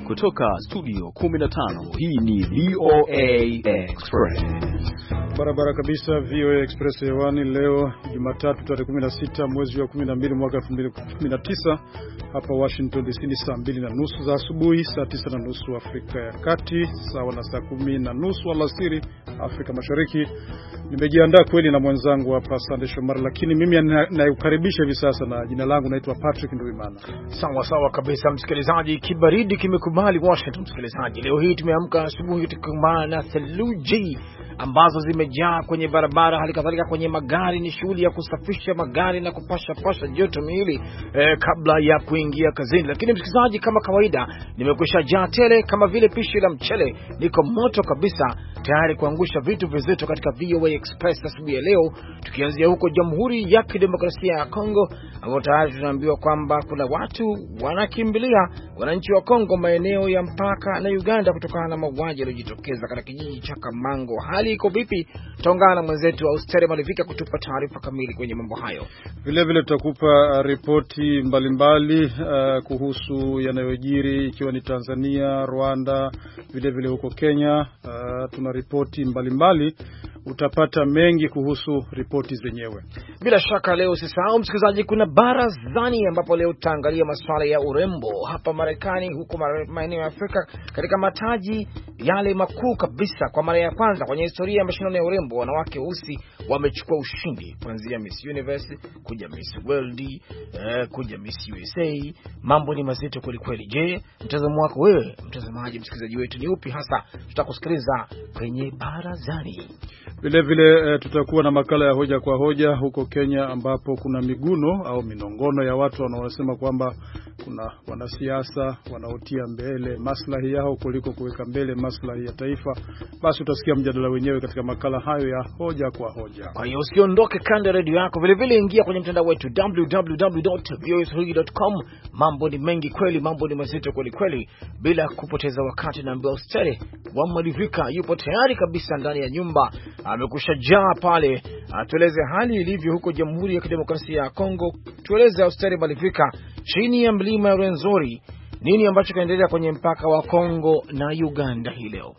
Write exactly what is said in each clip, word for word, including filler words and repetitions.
kutoka studio kumi na tano, hii ni V O A Express. Barabara kabisa, V O A Express hewani leo Jumatatu tarehe kumi na sita mwezi wa kumi na mbili mwaka elfu mbili kumi na tisa. Hapa Washington D C ni saa mbili na nusu za asubuhi, saa tisa na nusu Afrika ya Kati, sawa na saa kumi na nusu alasiri Afrika Mashariki. Nimejiandaa kweli na mwenzangu hapa Sande Shomari, lakini mimi nayukaribisha hivi sasa na jina langu naitwa Patrick Nduwimana. Sawa sawa kabisa msikilizaji, kibaridi kimekubali Washington msikilizaji. Leo hii tumeamka asubuhi tukikumbana na theluji ambazo zimejaa kwenye barabara, hali kadhalika kwenye magari. Ni shughuli ya kusafisha magari na kupasha pasha joto miili eh, kabla ya kuingia kazini. Lakini msikilizaji, kama kawaida nimekwisha jaa tele kama vile pishi la mchele. Niko moto kabisa tayari kuangusha vitu vizito katika V O A Express asubuhi ya leo, tukianzia huko Jamhuri ya Kidemokrasia ya Kongo ambapo tayari tunaambiwa kwamba kuna watu wanakimbilia, wananchi wa Kongo maeneo ya mpaka na Uganda kutokana na mauaji yaliyojitokeza katika kijiji cha Kamango. Hali iko vipi? Tutaungana na mwenzetu Austere Malivika kutupa taarifa kamili kwenye mambo hayo. Vile vile tutakupa ripoti mbalimbali uh, kuhusu yanayojiri ikiwa ni Tanzania, Rwanda, vile vile huko Kenya. Uh, tuna ripoti mbalimbali, utapata mengi kuhusu ripoti zenyewe. Bila shaka leo usisahau msikilizaji, kuna barazani ambapo leo tutaangalia masuala ya urembo hapa Marekani, huko maeneo ya Afrika, katika mataji yale makuu kabisa. Kwa mara ya kwanza kwenye historia ya mashindano ya urembo, wanawake weusi wamechukua ushindi, kuanzia Miss Universe kuja Miss World, eh, kuja Miss U S A. Mambo ni mazito kweli kweli. Je, mtazamo wako wewe mtazamaji msikilizaji wetu ni upi hasa? Tutakusikiliza kwenye barazani. Vile vile e, tutakuwa na makala ya hoja kwa hoja huko Kenya, ambapo kuna miguno au minongono ya watu wanaosema kwamba kuna wanasiasa wanaotia mbele maslahi yao kuliko kuweka mbele maslahi ya taifa. Basi utasikia mjadala wenyewe katika makala hayo ya hoja kwa hoja. Kwa hiyo usiondoke kando radio yako, vile vile ingia kwenye mtandao wetu w w w dot v o a swahili dot com. Mambo ni mengi kweli, mambo ni mazito kweli kweli. Bila kupoteza wakati na mbao stare wa Malivika yupo tayari kabisa ndani ya nyumba, amekusha jaa pale. Atueleze hali ilivyo huko Jamhuri ya Kidemokrasia ya Kongo. Tueleze Austere Malivika, chini ya mlima ya Rwenzori, nini ambacho kinaendelea kwenye mpaka wa Kongo na Uganda hii leo?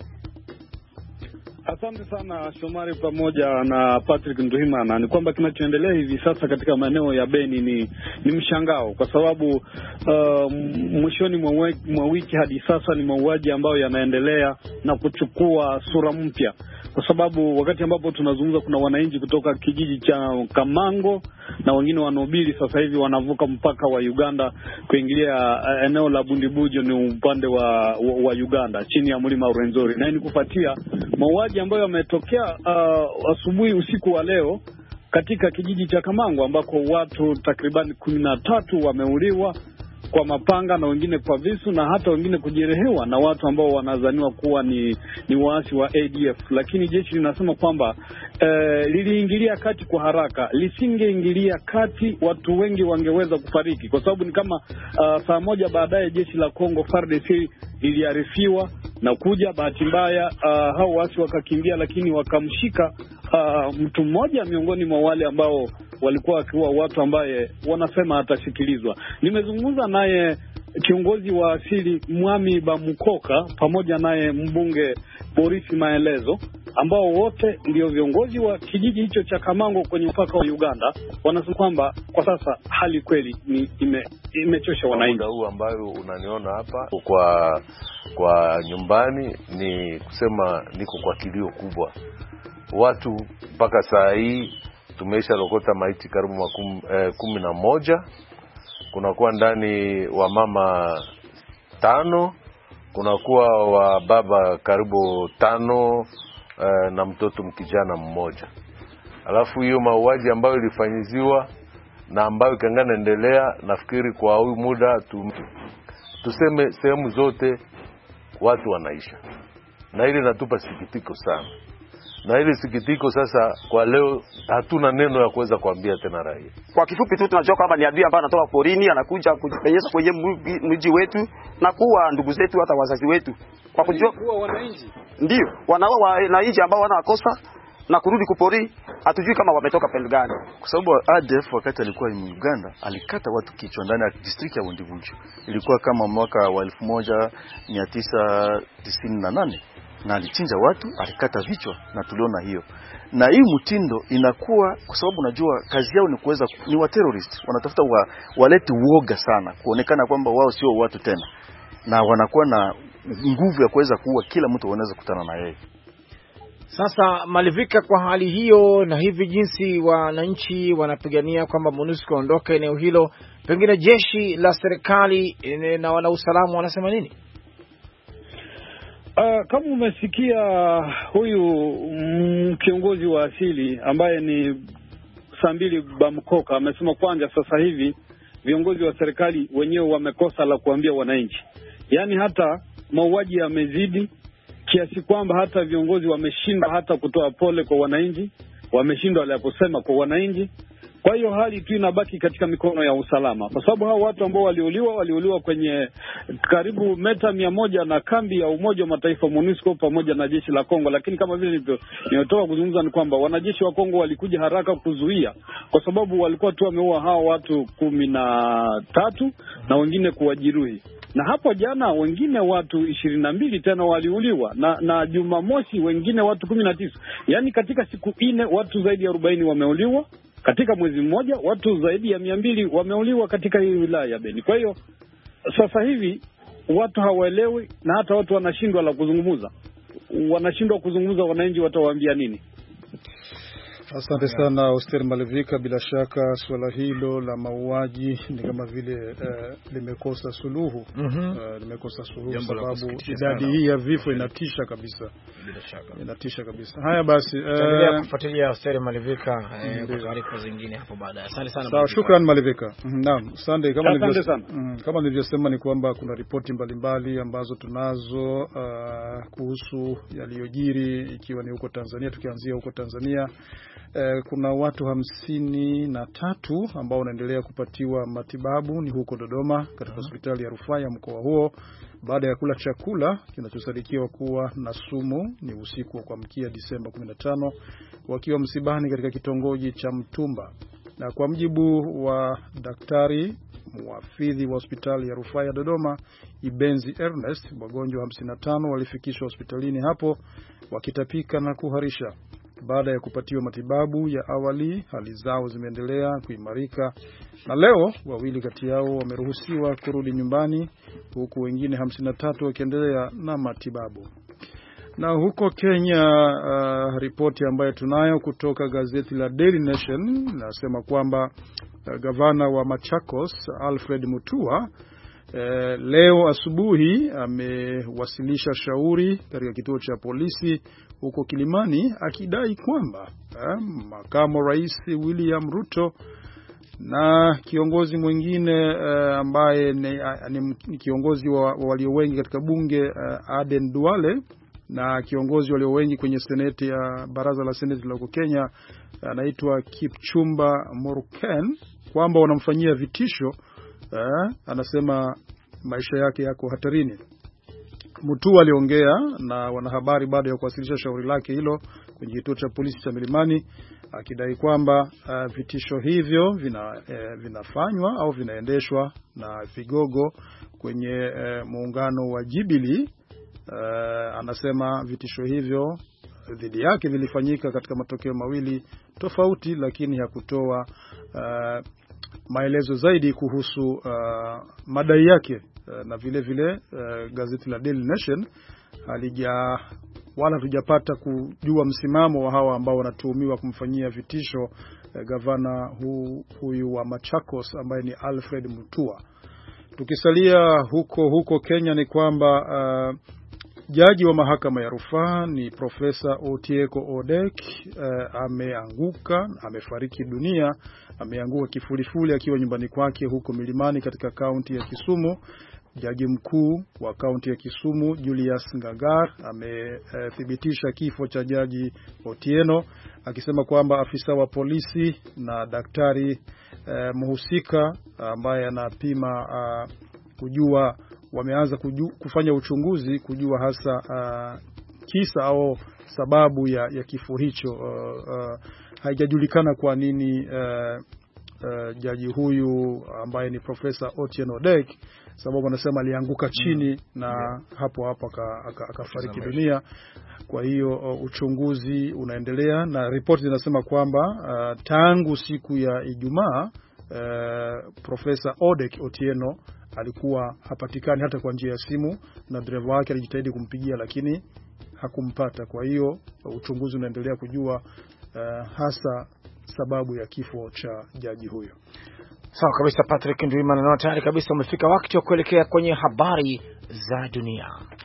Asante sana Shomari pamoja na Patrick Nduhimana. Ni kwamba kinachoendelea hivi sasa katika maeneo ya Beni ni, ni mshangao, kwa sababu uh, mwishoni mwa wiki hadi sasa ni mauaji ambayo yanaendelea na kuchukua sura mpya. Kwa sababu wakati ambapo tunazungumza kuna wananchi kutoka kijiji cha Kamango na wengine wanobili sasa hivi wanavuka mpaka wa Uganda kuingilia eneo la Bundibujo, ni upande wa, wa, wa Uganda chini ya mlima Rwenzori. Na ni kufuatia mauaji ambayo yametokea uh, asubuhi usiku wa leo katika kijiji cha Kamango, ambako watu takriban kumi na tatu wameuliwa kwa mapanga na wengine kwa visu na hata wengine kujeruhiwa na watu ambao wanadhaniwa kuwa ni ni waasi wa A D F. Lakini jeshi linasema kwamba eh, liliingilia kati kwa haraka. Lisingeingilia kati watu wengi wangeweza kufariki, kwa sababu ni kama uh, saa moja baadaye jeshi la Kongo F A R D C liliarifiwa na kuja. Bahati mbaya uh, hao waasi wakakimbia, lakini wakamshika uh, mtu mmoja miongoni mwa wale ambao walikuwa wakiwa watu ambaye wanasema atasikilizwa. Nimezungumza naye kiongozi wa asili Mwami Bamukoka pamoja naye mbunge Boris Maelezo, ambao wote ndio viongozi wa kijiji hicho cha Kamango kwenye mpaka wa Uganda. Wanasema kwamba kwa sasa hali kweli ni ime, imechosha wananchi. Huu ambayo unaniona hapa kwa kwa nyumbani ni kusema niko kwa kilio kubwa. Watu mpaka saa hii tumeisha lokota maiti karibu makum, eh, kumi na moja. Kunakuwa ndani wa mama tano, kunakuwa wa baba karibu tano, eh, na mtoto mkijana mmoja. Alafu hiyo mauaji ambayo ilifanyiziwa na ambayo kangana endelea, nafikiri kwa huyu muda tu, tuseme sehemu zote watu wanaisha, na ile natupa sikitiko sana. Na ile sikitiko sasa kwa leo hatuna neno ya kuweza kuambia tena raia. Kwa kifupi tu tunajua kwamba ni adui ambaye anatoka porini, anakuja kujipenyeza kwenye mji wetu na kuwa ndugu zetu hata wazazi wetu. Kwa kujua kuwa wananchi ndio wanaua wananchi ambao wanakosa na kurudi kupori, hatujui kama wametoka pande gani, kwa sababu A D F wakati alikuwa in Uganda alikata watu kichwa ndani ya district ya Wundivunju. Ilikuwa kama mwaka wa elfu moja mia tisa tisini na nane na alichinja watu, alikata vichwa, na tuliona hiyo. Na hii mtindo inakuwa kwa sababu unajua kazi yao ni kuweza, ni wa terrorist, wanatafuta wa, walete uoga sana, kuonekana kwamba wao sio watu tena, na wanakuwa na nguvu ya kuweza kuua kila mtu wanaweza kutana na yeye. Sasa Malivika, kwa hali hiyo na hivi jinsi wananchi wanapigania kwamba MONUSCO ondoke eneo hilo, pengine jeshi la serikali na wana usalama wanasema nini? Uh, kama umesikia huyu mm, kiongozi wa asili ambaye ni Sambili Bamkoka amesema kwanza sasa hivi viongozi wa serikali wenyewe wamekosa la kuambia wananchi. Yaani hata mauaji yamezidi kiasi kwamba hata viongozi wameshindwa hata kutoa pole kwa wananchi, wameshindwa la kusema kwa wananchi. Kwa hiyo hali tu inabaki katika mikono ya usalama, kwa sababu hao watu ambao waliuliwa waliuliwa kwenye karibu meta mia moja na kambi ya Umoja wa Mataifa MONUSCO pamoja na jeshi la Kongo. Lakini kama vile nimetoka kuzungumza ni kwamba wanajeshi wa Kongo walikuja haraka kuzuia, kwa sababu walikuwa tu wameua hao watu kumi na tatu na wengine kuwajeruhi. Na hapo jana wengine watu ishirini na mbili tena waliuliwa, na na Jumamosi wengine watu kumi na tisa. Yaani katika siku nne watu zaidi ya arobaini wameuliwa. Katika mwezi mmoja watu zaidi ya mia mbili wameuliwa katika hii wilaya ya Beni. Kwa hiyo sasa hivi watu hawaelewi, na hata watu wanashindwa la kuzungumza. Wanashindwa kuzungumza, wananchi watawaambia nini? Asante sana Oster Malivika. Bila shaka swala hilo la mauaji ni kama vile uh, limekosa suluhu. Mm -hmm. uh, limekosa suluhu sababu idadi hii ya vifo inatisha kabisa. Bila shaka inatisha kabisa. Haya basi, endelea uh, kufuatilia Oster Malivika eh, kwa taarifa zingine hapo baadaye. Asante sana. Sawa, shukrani Malivika. Naam, Sunday, kama nilivyosema mm, kama nilivyosema ni kwamba kuna ripoti mbalimbali ambazo tunazo uh, kuhusu yaliyojiri ikiwa ni huko Tanzania. Tukianzia huko Tanzania, Eh, kuna watu hamsini na tatu ambao wanaendelea kupatiwa matibabu ni huko Dodoma katika hospitali ya rufaa ya mkoa huo baada ya kula chakula kinachosadikiwa kuwa na sumu ni usiku wa kuamkia Disemba kumi na tano wakiwa msibani katika kitongoji cha Mtumba. Na kwa mjibu wa daktari mwafidhi wa hospitali ya rufaa ya Dodoma Ibenzi Ernest, wagonjwa hamsini na tano walifikishwa hospitalini hapo wakitapika na kuharisha. Baada ya kupatiwa matibabu ya awali, hali zao zimeendelea kuimarika, na leo wawili kati yao wameruhusiwa kurudi nyumbani, huku wengine hamsini na tatu wakiendelea na matibabu. Na huko Kenya, uh, ripoti ambayo tunayo kutoka gazeti la Daily Nation nasema kwamba uh, gavana wa Machakos Alfred Mutua Uh, leo asubuhi amewasilisha shauri katika kituo cha polisi huko Kilimani akidai kwamba uh, makamu rais William Ruto na kiongozi mwingine uh, ambaye ni, uh, ni kiongozi wa, wa walio wengi katika bunge uh, Aden Duale na kiongozi walio wengi kwenye seneti ya uh, baraza la seneti la huko Kenya anaitwa uh, Kipchumba Murkomen kwamba wanamfanyia vitisho. Eh, anasema maisha yake yako hatarini. Mutua aliongea na wanahabari baada ya kuwasilisha shauri lake hilo kwenye kituo cha polisi cha Milimani akidai kwamba uh, vitisho hivyo vina, eh, vinafanywa au vinaendeshwa na vigogo kwenye eh, muungano wa Jubilee. Uh, anasema vitisho hivyo dhidi yake vilifanyika katika matokeo mawili tofauti, lakini hakutoa uh, maelezo zaidi kuhusu uh, madai yake. Uh, na vile vile uh, gazeti la Daily Nation halija wala tujapata kujua msimamo wa hawa ambao wanatuhumiwa kumfanyia vitisho uh, gavana hu, huyu wa Machakos ambaye ni Alfred Mutua. Tukisalia huko huko Kenya ni kwamba uh, jaji wa mahakama ya rufaa ni Profesa Otieko Odek uh, ameanguka, amefariki dunia, ameanguka kifulifuli akiwa nyumbani kwake huko Milimani katika kaunti ya Kisumu. Jaji mkuu wa kaunti ya Kisumu Julius Ngagar amethibitisha uh, kifo cha jaji Otieno akisema kwamba afisa wa polisi na daktari uh, mhusika ambaye uh, anapima uh, kujua wameanza kuju, kufanya uchunguzi kujua hasa uh, kisa au sababu ya, ya kifo hicho. Uh, uh, haijajulikana kwa nini uh, uh, jaji huyu ambaye ni Profesa Otieno Odek, sababu anasema alianguka chini mm. na yeah. hapo hapo akafariki dunia. Kwa hiyo uh, uchunguzi unaendelea na ripoti zinasema kwamba uh, tangu siku ya Ijumaa uh, Profesa Odek Otieno alikuwa hapatikani hata kwa njia ya simu, na dereva wake alijitahidi kumpigia lakini hakumpata. Kwa hiyo uh, uchunguzi unaendelea kujua uh, hasa sababu ya kifo cha jaji huyo. Sawa kabisa Patrick Ndwimana, na tayari kabisa umefika wakati wa kuelekea kwenye habari za dunia.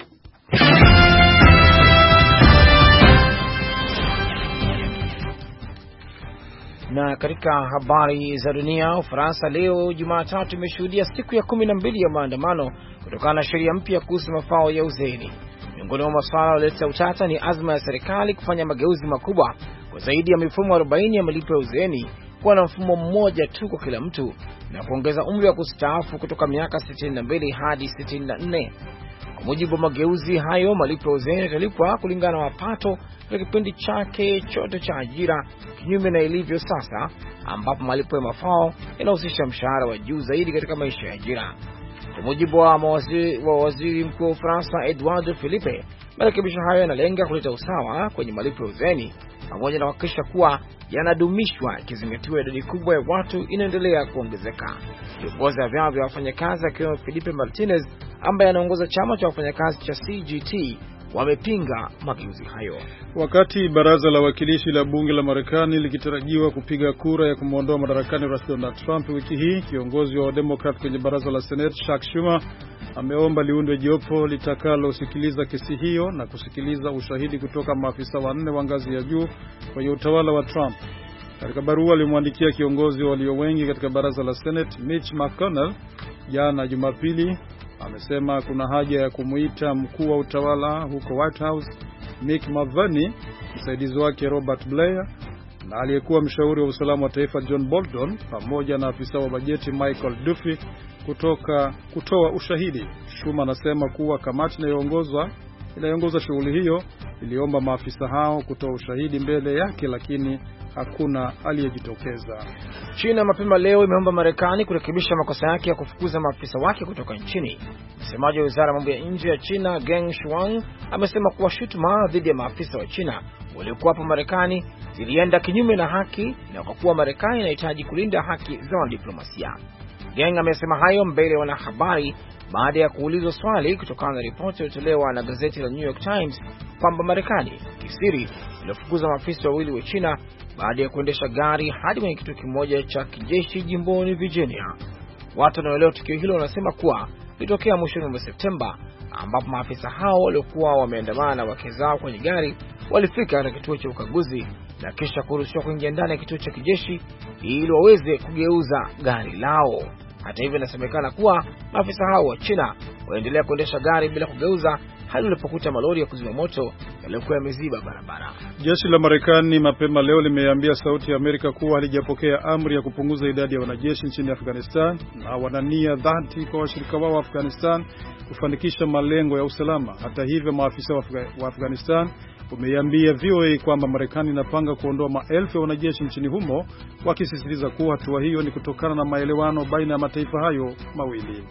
Na katika habari za dunia, Ufaransa leo Jumatatu imeshuhudia siku ya kumi na mbili ya maandamano kutokana na sheria mpya kuhusu mafao ya uzeeni. Miongoni mwa masuala yaliyoleta utata ni azma ya serikali kufanya mageuzi makubwa kwa zaidi ya mifumo arobaini ya malipo ya uzeeni kuwa na mfumo mmoja tu kwa kila mtu, na kuongeza umri wa kustaafu kutoka miaka sitini na mbili hadi sitini na nne. Kwa mujibu wa mageuzi hayo, malipo ya uzeeni yatalipwa kulingana na mapato kwa kipindi chake chote cha ajira, kinyume na ilivyo sasa ambapo malipo ya mafao yanahusisha mshahara wa juu zaidi katika maisha ya ajira. Kwa mujibu wa mawaziri wa waziri mkuu wa Ufaransa Edouard Philippe, marekebisho hayo yanalenga kuleta usawa kwenye malipo ya uzeeni pamoja na kuhakikisha kuwa yanadumishwa ikizingatiwa idadi kubwa ya watu inaendelea kuongezeka. Viongozi wa vyama vya wafanyakazi akiwemo Philippe Martinez ambaye anaongoza chama cha wafanyakazi cha C G T wamepinga mageuzi hayo. Wakati baraza la wakilishi la bunge la Marekani likitarajiwa kupiga kura ya kumuondoa madarakani Rais Donald Trump wiki hii, kiongozi wa Democrat kwenye baraza la Senate Chuck Schumer ameomba liundwe jopo litakalosikiliza kesi hiyo na kusikiliza ushahidi kutoka maafisa wanne wa ngazi ya juu kwenye utawala wa Trump. Katika barua alimwandikia kiongozi walio wengi katika baraza la Senate Mitch McConnell jana Jumapili, amesema kuna haja ya kumuita mkuu wa utawala huko White House Mick Mulvaney, msaidizi wake Robert Blair na aliyekuwa mshauri wa usalama wa taifa John Bolton, pamoja na afisa wa bajeti Michael Duffy kutoka kutoa ushahidi. Schumer anasema kuwa kamati inayoongozwa inayoongoza shughuli hiyo iliomba maafisa hao kutoa ushahidi mbele yake, lakini hakuna aliyejitokeza. China mapema leo imeomba Marekani kurekebisha makosa yake ya kufukuza maafisa wake kutoka nchini. Msemaji wa Wizara ya Mambo ya Nje ya China Geng Shuang amesema kuwa shutuma dhidi ya maafisa wa China waliokuwa hapa Marekani zilienda kinyume na haki na kwa kuwa Marekani inahitaji kulinda haki za diplomasia. Geng amesema hayo mbele ya wanahabari baada ya kuulizwa swali kutokana na ripoti iliyotolewa na gazeti la New York Times kwamba Marekani kisiri ilifukuza maafisa wawili wa China baada ya kuendesha gari hadi kwenye kituo kimoja cha kijeshi jimboni Virginia. Watu wanaoelewa tukio hilo wanasema kuwa litokea mwishoni mwa Septemba, ambapo maafisa hao waliokuwa wameandamana na wake zao kwenye gari walifika katika kituo cha ukaguzi na kisha kuruhusiwa kuingia ndani ya kituo cha kijeshi ili waweze kugeuza gari lao. Hata hivyo, inasemekana kuwa maafisa hao wa China waendelea kuendesha gari bila kugeuza hadi walipokuta malori ya kuzima moto yaliyokuwa yameziba barabara. Jeshi la Marekani mapema leo limeambia Sauti ya Amerika kuwa halijapokea amri ya kupunguza idadi ya wanajeshi nchini Afghanistan na wanania dhati kwa washirika wao wa Afghanistan kufanikisha malengo ya usalama. Hata hivyo, maafisa wa Afghanistan wameiambia V O A kwamba Marekani inapanga kuondoa maelfu ya wanajeshi nchini humo, wakisisitiza kuwa hatua hiyo ni kutokana na maelewano baina ya mataifa hayo mawili.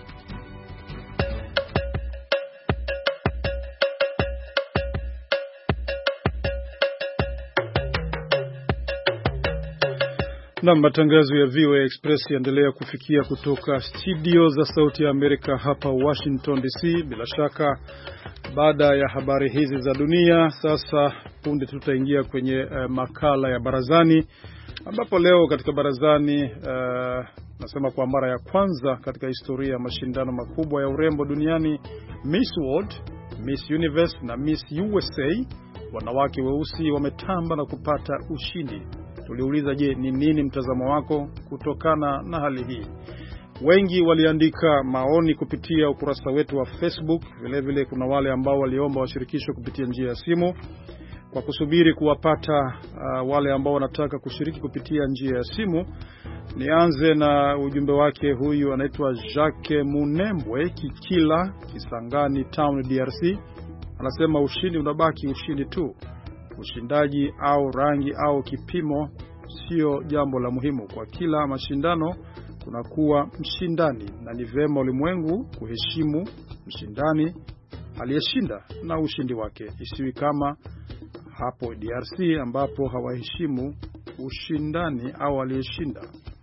Na matangazo ya V O A Express yaendelea kufikia kutoka studio za Sauti ya Amerika hapa Washington D C. Bila shaka baada ya habari hizi za dunia, sasa punde tutaingia kwenye uh, makala ya barazani, ambapo leo katika barazani uh, nasema kwa mara ya kwanza katika historia ya mashindano makubwa ya urembo duniani, Miss World, Miss Universe na Miss U S A, wanawake weusi wametamba na kupata ushindi. Tuliuliza, je, ni nini mtazamo wako kutokana na hali hii? Wengi waliandika maoni kupitia ukurasa wetu wa Facebook. Vile vile kuna wale ambao waliomba washirikishwe kupitia njia ya simu. Kwa kusubiri kuwapata uh, wale ambao wanataka kushiriki kupitia njia ya simu, nianze na ujumbe wake. Huyu anaitwa Jacques Munembwe Kikila, Kisangani Town, D R C. Anasema ushindi unabaki ushindi tu. Ushindaji au rangi au kipimo sio jambo la muhimu. Kwa kila mashindano kunakuwa mshindani, na ni vema ulimwengu kuheshimu mshindani aliyeshinda na ushindi wake. Isiwi kama hapo D R C ambapo hawaheshimu ushindani au aliyeshinda.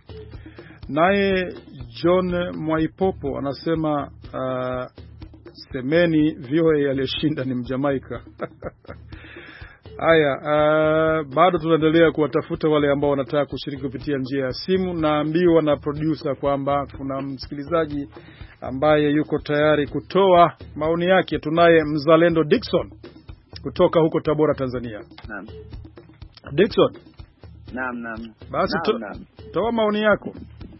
Naye John Mwaipopo anasema uh, semeni V O A aliyeshinda ni Mjamaika. Haya, uh, bado tunaendelea kuwatafuta wale ambao wanataka kushiriki kupitia njia ya simu. Naambiwa na producer kwamba kuna msikilizaji ambaye yuko tayari kutoa maoni yake. Tunaye Mzalendo Dickson kutoka huko Tabora, Tanzania. Naam. Dickson. Naam, naam. Basi naam, to, naam. toa maoni yako.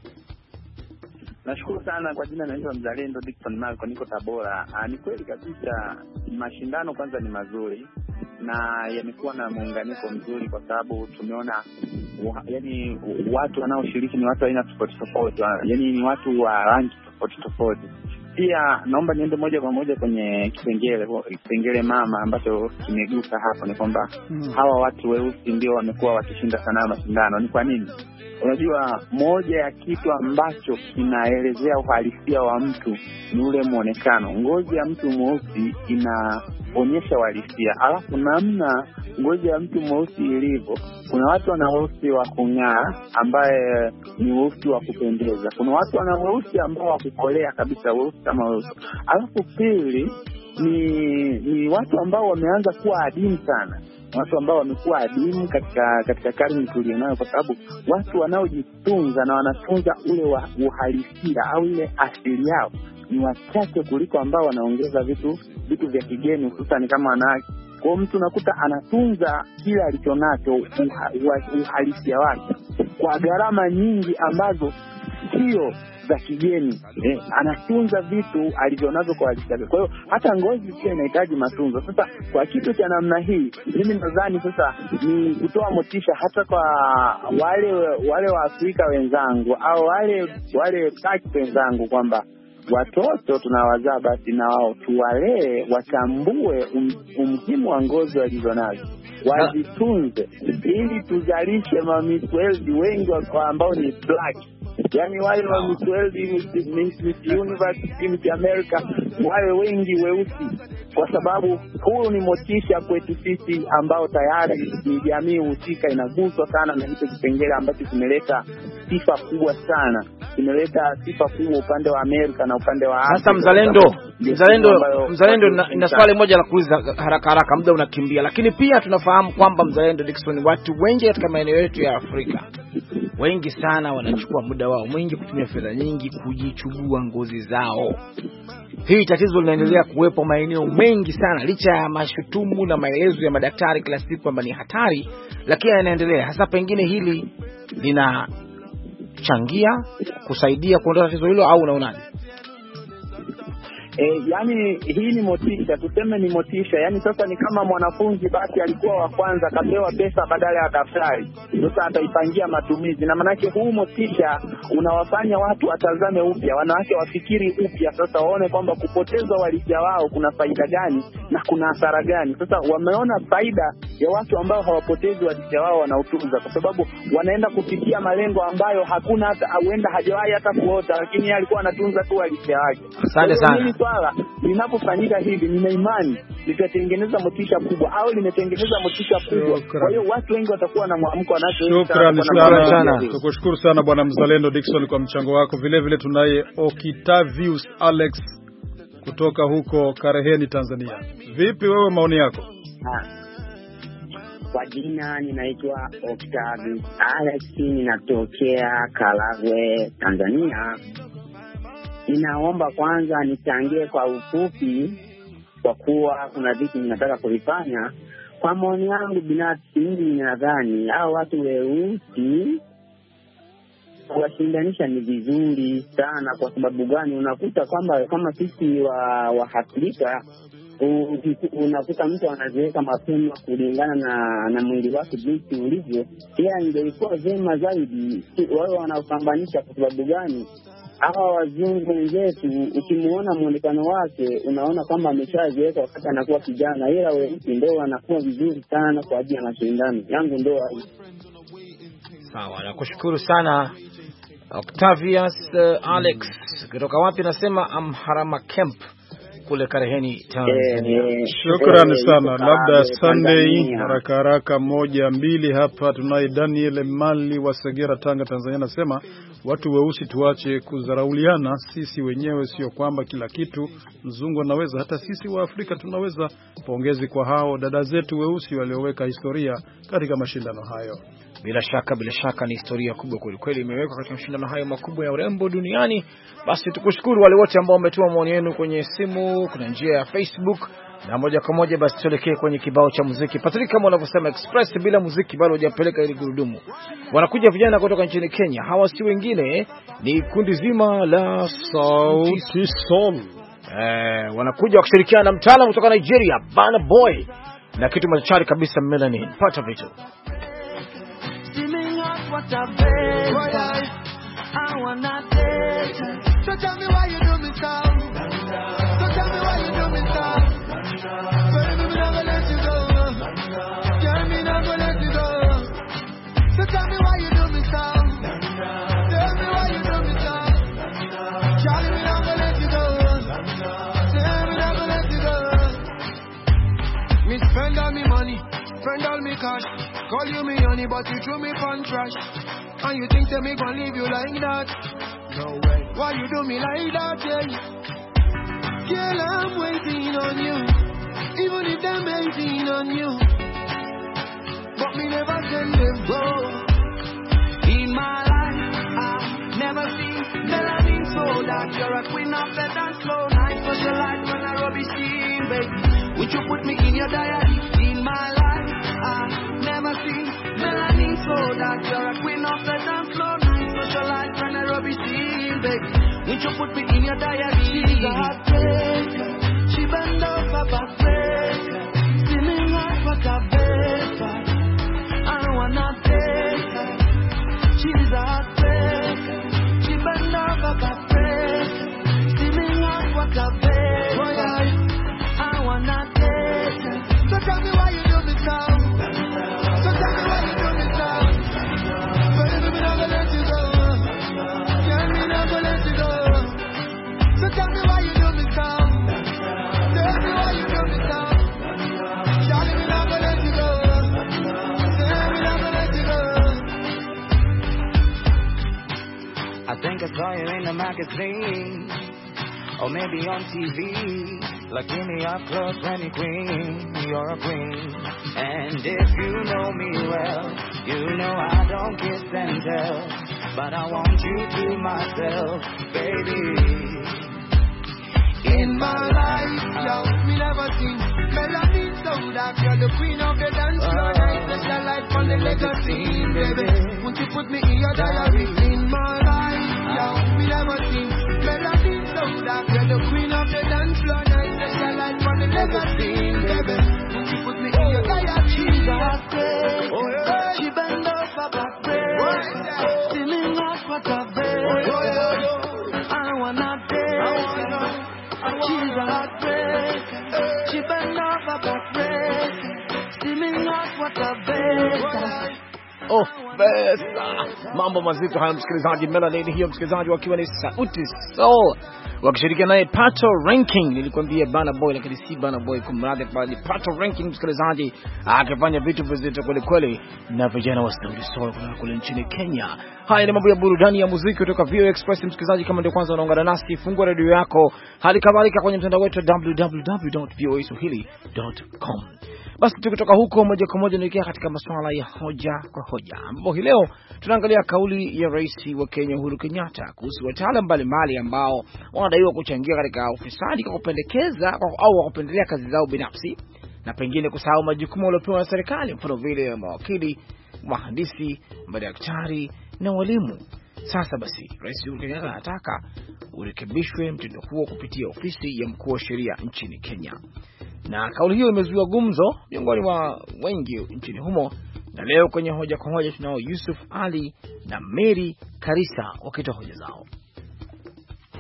Nashukuru sana kwa jina, naitwa Mzalendo Dickson Marco, niko Tabora. Ah, ni kweli kabisa mashindano kwanza ni mazuri na yamekuwa na muunganiko mzuri, kwa sababu tumeona yani watu wanaoshiriki ni watu aina tofauti tofauti, yani ni watu wa rangi tofauti tofauti. Pia naomba niende moja kwa moja kwenye kipengele kipengele mama ambacho kimegusa hapo, ni kwamba hmm. hawa watu weusi ndio wamekuwa wakishinda sana mashindano. Ni kwa nini? Unajua, moja ya kitu ambacho kinaelezea uhalisia wa mtu ni ule muonekano. Ngozi ya mtu mweusi inaonyesha uhalisia. Alafu namna ngozi ya mtu mweusi ilivyo, kuna watu wana weusi wa kung'aa ambaye ni weusi wa kupendeza. Kuna watu wana weusi ambao wa kukolea kabisa, weusi kama weusi. Alafu pili ni ni watu ambao wameanza kuwa adimu sana. Watu ambao wamekuwa adimu katika katika karne tulionayo, kwa sababu watu wanaojitunza na wanatunza ule wa uhalisia au ile asili yao ni wachache kuliko ambao wanaongeza vitu vitu vya kigeni, hususan kama wanawake. Kwa mtu nakuta anatunza kile alichonacho, uhalisia wake, kwa gharama nyingi ambazo sio za kigeni. Eh, anatunza vitu alivyonazo kwa uhalisia. Kwa hiyo hata ngozi pia inahitaji matunzo. Sasa kwa kitu cha namna hii, mimi nadhani sasa ni kutoa motisha hata kwa wale wale wa Afrika wenzangu au wale wale black wenzangu, kwamba watoto tunawazaa basi na wao tuwalee, watambue um, umuhimu wa ngozi walizonazo, wazitunze ili tuzalishe mamisweldi wengi ambao ni black. Yani wale wa Miss World, Miss Universe, Miss America, wale wengi weusi, kwa sababu huu ni motisha kwetu sisi ambao tayari ni jamii husika inaguswa sana na hicho kipengele ambacho kimeleta sifa kubwa sana. Kimeleta sifa kubwa upande wa Amerika na upande wa Afrika. Sasa Mzalendo, Mzalendo, Mzalendo na, na swali moja la kuuliza haraka haraka, muda unakimbia. Lakini pia tunafahamu kwamba Mzalendo Dickson, watu wengi katika maeneo yetu ya Afrika, wengi sana wanachukua muda wao mwingi kutumia fedha nyingi kujichubua ngozi zao. Hii tatizo linaendelea kuwepo maeneo mengi sana, licha ya mashutumu na maelezo ya madaktari kila siku kwamba ni hatari, lakini yanaendelea. Hasa pengine hili linachangia kusaidia kuondoa tatizo hilo, au unaonaje? E, yani hii ni motisha, tuseme ni motisha. Yani sasa ni kama mwanafunzi basi alikuwa wa kwanza kapewa pesa badala ya daftari, sasa ataipangia matumizi. Na maana yake huu motisha unawafanya watu watazame upya, wanawake wafikiri upya, sasa waone kwamba kupoteza uhalisia wao kuna faida gani na kuna hasara gani. Sasa wameona faida ya watu ambao hawapotezi uhalisia wao, wanautunza, kwa sababu wanaenda kufikia malengo ambayo hakuna hata huenda hajawahi hata kuota, lakini yeye alikuwa anatunza tu uhalisia wake. Asante sana. Swala linapofanyika hivi, nina imani litatengeneza motisha kubwa au limetengeneza motisha kubwa. Kwa hiyo watu wengi watakuwa na mwamko wanacho. Shukrani sana sana. Tukushukuru sana Bwana Mzalendo Dickson kwa mchango wako. Vile vile tunaye Okitavius Alex kutoka huko Kareheni, Tanzania. Vipi wewe, maoni yako? Ha. Kwa jina ninaitwa Okitavius Alex, ninatokea Karagwe, Tanzania. Ninaomba kwanza nichangie kwa ufupi, kwa kuwa kuna vitu ninataka kuvifanya. Kwa maoni yangu binafsi, mimi ninadhani hao watu weusi kuwashindanisha ni vizuri sana. Kwa sababu gani? Unakuta kwamba kama sisi wa wa Afrika, unakuta mtu anaziweka mapema kulingana na na mwili wake jinsi ulivyo. Pia ingekuwa vyema zaidi wao wanapambanisha. Kwa sababu gani? hawa wazungu wenzetu ukimuona muonekano wake unaona kwamba ameshazeeka wakati anakuwa kijana, ila weusi ndio anakuwa vizuri sana kwa ajili ya mashindano. Yangu ndio hayo. Sawa, nakushukuru sana Octavius uh, Alex kutoka wapi nasema Amharama Camp kule Kareheni Tanzania. Eh, shukrani sana. Labda Sunday haraka haraka moja mbili hapa. Tunaye Daniel Mali wa Segera Tanga Tanzania nasema watu weusi tuache kudharauliana, sisi wenyewe sio kwamba kila kitu mzungu anaweza, hata sisi wa Afrika tunaweza. Pongezi kwa hao dada zetu weusi walioweka historia katika mashindano hayo. Bila shaka bila shaka ni historia kubwa kweli kweli imewekwa katika mashindano hayo makubwa ya urembo duniani. Basi tukushukuru wale wote ambao wametoa maoni yenu kwenye simu, kuna njia ya Facebook na moja kwa moja. Basi tuelekee kwenye kibao cha muziki. Patrick, kama unavyosema Express bila muziki bado hujapeleka ile gurudumu. Wanakuja vijana kutoka nchini Kenya. Hawa si wengine ni kundi zima la Sauti Sol. Eh, wanakuja wakishirikiana na mtaalamu kutoka Nigeria, Burna Boy, na kitu machari kabisa Melanin. Pata vitu. What a baby, I wanna take you. So tell me why you do me so. So tell me why you do me so. Baby, me never let you go. Yeah, me never let you go. So tell me why you do me so. Tell me why you do me so. Charlie, me never let you go. Tell me never let you go. Me spend all me money, spend all me cash. Call you me honey, but you threw me fun trash. And you think that me gon' leave you like that? No way. Why you do me like that, yeah? Girl, I'm waiting on you, even if they're waiting on you. But me never send them go. In my life, I've never seen melanin so dark. You're a queen of the dance floor. Night socialite when I rub scene, baby. Would you put me in your diary? In my life, I've never seen melanin so dark. You're a queen of the dance floor. Night socialite when I rub scene, baby. Would you put me in your diary? She's a heartbreaker. She bend over backbreaker. Steaming hot like a vapor. I don't wanna take her. She's a heartbreaker. She bend over backbreaker. Steaming hot like a vapor. I don't wanna take her. So tell me why you do me so. So tell me why you do me so. Baby, me never let you go. Yeah, me never let you go. So tell me why you do me so. Tell me why you do me so. Charlie, me never let you go. Tell me never let you go. I think I saw you in the magazine, or maybe on T V. Like in the up close when you queen, you're a queen. And if you know me well, you know I don't kiss and tell, but I want you to myself, baby. In my life, yo, me never seen melanin so dark. You're the queen of the dance floor. Nice special life on the legacy, baby. Won't you put me in your diary? In my life, yo, me never seen melanin so dark. You're the queen of the dance floor. Nice special life on the legacy, baby. Won't you put me in your diary? She's a heartbreak. Oh, yeah. She bend over back break. Steaming off what a break. Oh, yeah. I don't wanna break. She's a heartbreak. She bend over back break. Steaming off what a break. Oh, besa. Mambo mazito haya msikilizaji. Melanin hiyo msikilizaji wakiwa ni Sauti Sol wakishirikiana naye Pato Ranking. Nilikwambia Burna Boy lakini si Burna Boy, kumradhi, bali Pato Ranking msikilizaji, akifanya vitu vizito kweli kweli na vijana wa Sauti Sol kutoka kule nchini Kenya. Haya ni mambo ya burudani ya muziki kutoka V O Express msikilizaji. Kama ndio kwanza unaungana nasi, fungua radio yako, hali kadhalika kwenye mtandao wetu w w w dot v o a swahili dot com. Basi tukitoka huko moja kwa moja tunaelekea katika masuala ya hoja kwa hoja, ambapo hii leo tunaangalia kauli ya Rais wa Kenya Uhuru Kenyatta kuhusu wataalamu mbalimbali ambao wanadaiwa kuchangia katika ufisadi kwa kupendekeza au kupendelea kazi zao binafsi na pengine kusahau majukumu waliopewa na serikali, mfano vile mawakili, wahandisi, madaktari na walimu. Sasa basi Rais Uhuru Kenyatta anataka urekebishwe mtindo huo kupitia ofisi ya mkuu wa sheria nchini Kenya. Na kauli hiyo imezua gumzo miongoni mwa wengi nchini humo. Na leo kwenye hoja kwa hoja tunao Yusuf Ali na Mary Karisa wakitoa hoja zao.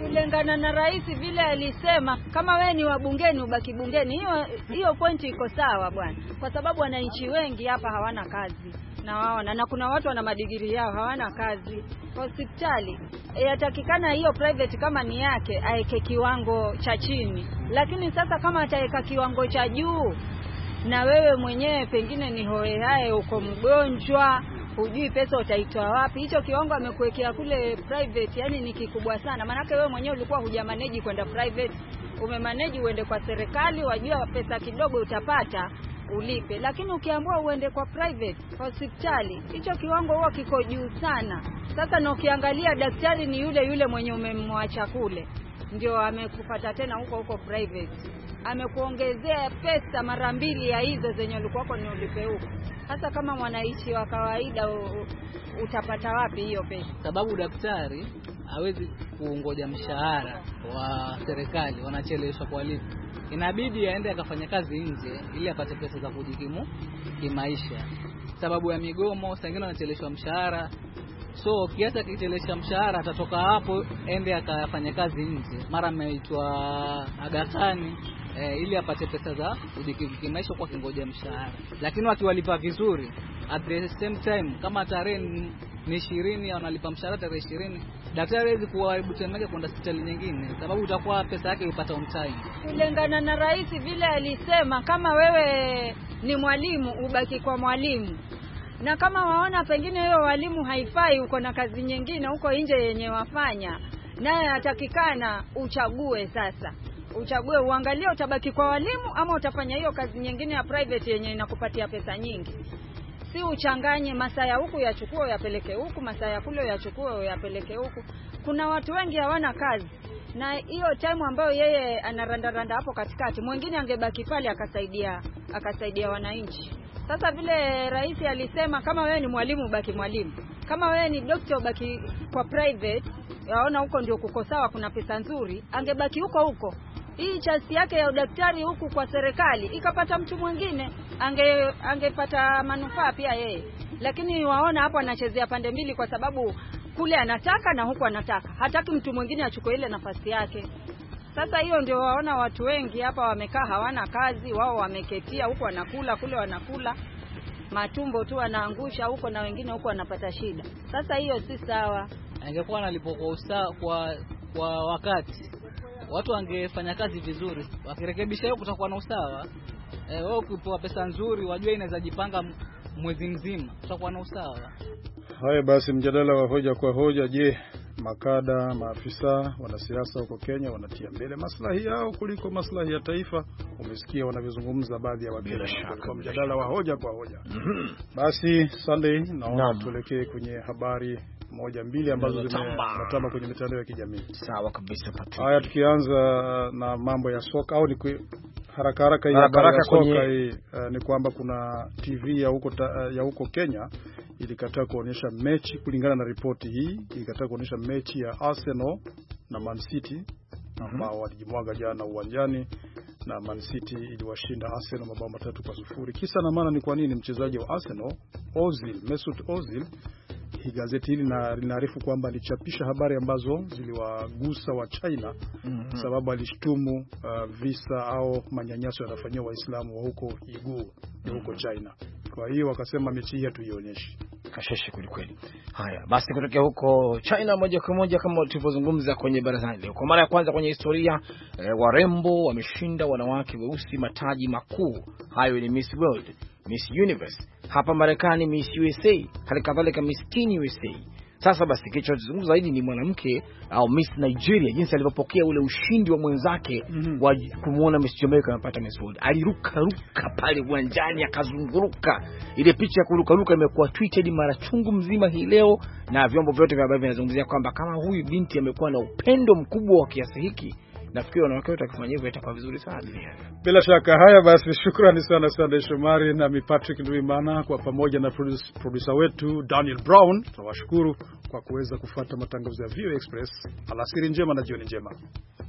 Kulingana na rais vile alisema, kama wewe ni wa bungeni ubaki bungeni. Hiyo hiyo pointi iko sawa bwana, kwa sababu wananchi wengi hapa hawana kazi na waona, na kuna watu wana madigiri yao hawana kazi. Hospitali yatakikana hiyo private kama ni yake aeke kiwango cha chini, lakini sasa kama ataweka kiwango cha juu na wewe mwenyewe pengine ni hohehae, uko mgonjwa, hujui pesa utaitoa wapi, hicho kiwango amekuwekea kule private yani ni kikubwa sana. Maana wewe mwenyewe ulikuwa hujamanage kwenda private, umemanage uende kwa serikali, wajua pesa kidogo utapata ulipe. Lakini ukiambiwa uende kwa private hospitali, hicho kiwango huwa kiko juu sana. Sasa na ukiangalia daktari ni yule yule mwenye umemwacha kule, ndio amekupata tena huko huko private, amekuongezea pesa mara mbili ya hizo zenye ulikuwa ni ulipe huko. Hasa kama mwananchi wa kawaida u, utapata wapi hiyo pesa? Sababu daktari hawezi kuongoja mshahara wa serikali, wanacheleweshwa kwa lipo. Inabidi aende akafanya kazi nje ili apate pesa za kujikimu kimaisha. Sababu ya migomo, sengine wanacheleweshwa mshahara. So kiasi kichelewesha mshahara atatoka hapo ende akafanya kazi nje. Mara ameitwa Aga Khan eh, ili apate pesa za kujikimu kimaisha kwa kingoja mshahara. Lakini wakiwalipa vizuri at the same time, kama tarehe ni ishirini wanalipa mshahara tarehe ishirini, daktari hawezi kuharibu tena kwenda hospitali nyingine, sababu utakuwa pesa yake upata on time. Kulingana na rais vile alisema, kama wewe ni mwalimu ubaki kwa mwalimu, na kama waona pengine hiyo walimu haifai, uko na kazi nyingine huko nje yenye wafanya, naye atakikana uchague. Sasa uchague, uangalie utabaki kwa walimu ama utafanya hiyo kazi nyingine ya private yenye inakupatia pesa nyingi. Si uchanganye masaa ya huku yachukue yapeleke huku, masaa ya kule yachukue yapeleke huku. Kuna watu wengi hawana kazi, na hiyo time ambayo yeye anaranda randa hapo katikati, mwingine angebaki pale akasaidia akasaidia wananchi. Sasa vile rais alisema, kama wewe ni mwalimu ubaki mwalimu, kama wewe ni doctor ubaki kwa private, yaona huko ndio kuko sawa, kuna pesa nzuri, angebaki huko huko. Hii chance yake ya udaktari huku kwa serikali ikapata mtu mwingine, ange angepata manufaa pia yeye. Lakini waona hapo anachezea pande mbili, kwa sababu kule anataka na huku anataka, hataki mtu mwingine achukue ile nafasi yake. Sasa hiyo ndio waona watu wengi hapa wamekaa hawana kazi, wao wameketia huko, wanakula kule, wanakula matumbo tu wanaangusha huko, na wengine huko wanapata shida. Sasa hiyo si sawa. Angekuwa analipokuwa usawa kwa kwa wakati, watu wangefanya kazi vizuri, wakirekebisha hiyo kutakuwa na usawa. Eh, wao ukipewa pesa nzuri wajua inaweza jipanga mwezi mzima, tutakuwa na usawa. Haya basi, mjadala wa hoja kwa hoja. Je, makada, maafisa, wanasiasa huko Kenya wanatia mbele maslahi yao kuliko maslahi ya taifa? Umesikia wanavyozungumza baadhi ya wakenya kwa mjadala wa hoja kwa hoja. Basi Sunday, naomba tuelekee kwenye habari moja mbili ambazo zimetamba kwenye mitandao ya kijamii. Sawa kabisa Patrick. Haya, tukianza na mambo ya soka au ni haraka haraka hii habari ya soka hii, uh, ni kwamba kuna T V ya huko uh, ya huko Kenya ilikataa kuonyesha mechi. Kulingana na ripoti hii, ilikataa kuonyesha mechi ya Arsenal na Man City ambao walijimwaga jana uwanjani, na Man City iliwashinda Arsenal mabao matatu kwa sufuri. Kisa na maana ni kwa nini mchezaji wa Arsenal Ozil, Mesut Ozil, hii gazeti hili linaarifu kwamba alichapisha habari ambazo ziliwagusa wa China, mm -hmm. sababu alishtumu uh, visa au manyanyaso yanafanywa Waislamu wa huko Iguu ya huko China. Kwa hiyo wakasema mechi hii hatuionyeshi. Kasheshe kweli kweli. Haya, basi kutokea huko China moja kwa moja kama tulivyozungumza kwenye barazani leo. Kwa mara ya kwanza kwenye historia e, warembo wameshinda wanawake weusi mataji makuu. Hayo ni Miss World, Miss Universe, hapa Marekani Miss U S A, halikadhalika Miss Teen U S A. Sasa basi kilichozungumzwa zaidi ni mwanamke au Miss Nigeria, jinsi alivyopokea ule ushindi wa mwenzake, mm -hmm. wa kumuona Miss Jamaica anapata Miss World. Aliruka ruka pale uwanjani akazunguruka. Ile picha ya kuruka ruka imekuwa tweeted mara chungu mzima hii leo, na vyombo vyote vya habari vinazungumzia kwamba kama huyu binti amekuwa na upendo mkubwa wa kiasi hiki, nafikiri wanawake wote wakifanya hivyo itakuwa vizuri sana duniani. Bila shaka. Haya basi, shukrani sana sana Shomari na mi Patrick Nduimana kwa pamoja na producer wetu Daniel Brown. Tunawashukuru kwa kuweza kufuata matangazo ya V O A Express. Alasiri njema na jioni njema.